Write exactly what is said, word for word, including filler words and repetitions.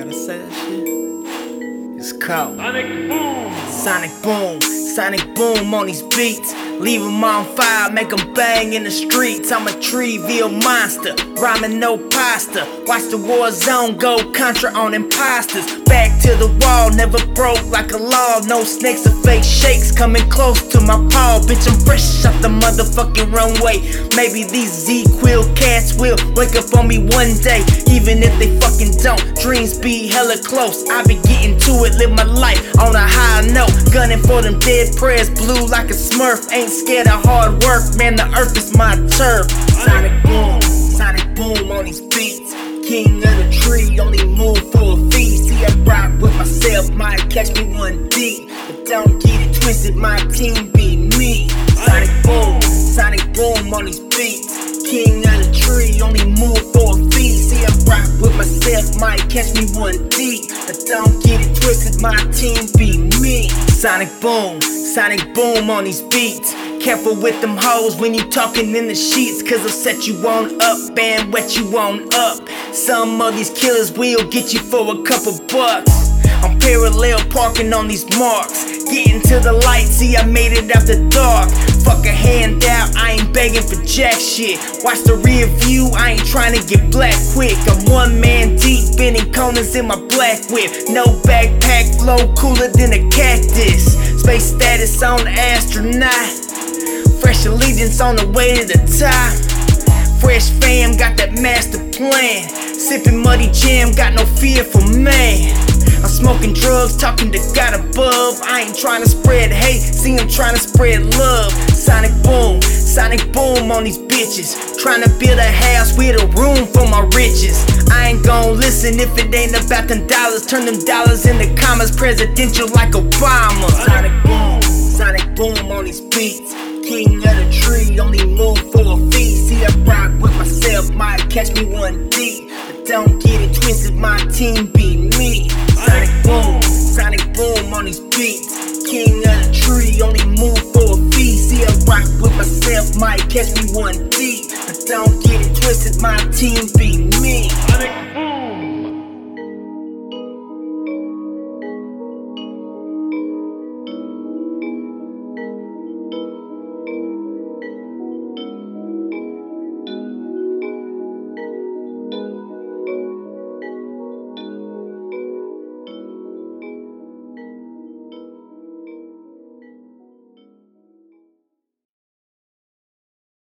gotta say that shit. It's cold. Sonic Boom! Sonic Boom, Sonic Boom on these beats. Leave 'em on fire, make 'em bang in the streets. I'm a trivial monster, rhyming no pasta. Watch the war zone go contra on imposters. Back to the wall, never broke like a law. No snakes or fake shakes coming close to my paw. Bitch, I'm fresh off the motherfucking runway. Maybe these Z-Quill cats will wake up on me one day. Even if they fucking don't, dreams be hella close. I be getting to it, live my life on a high note. Gunning for them dead prayers, blue like a smurf. Ain't scared of hard work, man, the earth is my turf. Sonic Boom, Sonic Boom on these beats. King of the tree, only move for a fee. See, I rock with myself, might catch me one deep. But don't get it twisted, my team be me. Sonic Boom, Sonic Boom on these beats. King of the tree, only move for a fee. See, I rock with myself, might catch me one deep. But don't get it twisted, my team be me. Sonic Boom, Sonic Boom on these beats. Careful with them hoes when you talking in the sheets, cause they'll set you on up and wet you on up. Some of these killers will get you for a couple bucks. I'm parallel parking on these marks, getting to the light, see I made it after dark. Fuck a handout, I ain't begging for jack shit. Watch the rear view, I ain't trying to get black quick. I'm one man deep, bending corners in my black whip. No backpack, flow cooler than a cactus. Space status on the astronaut. Fresh allegiance on the way to the top. Fresh fam, got that master plan. Sipping muddy jam, got no fear for man. I'm smoking drugs, talking to God above. I ain't trying to spread hate, see I'm trying to spread love. Sonic Boom, Sonic Boom on these bitches. Trying to build a house with a room for my riches. I ain't gon' listen if it ain't about them dollars. Turn them dollars into commas, presidential like Obama. Sonic Boom, Sonic Boom on these beats. King of the tree, only move for a fee. See I rock with myself, might catch me one deep. But don't get it twisted, my team be me. Sonic Boom, Sonic Boom on these beats. King of the tree, only move for a fee. See I rock with myself, might catch me one deep. But don't get it twisted, my team be me.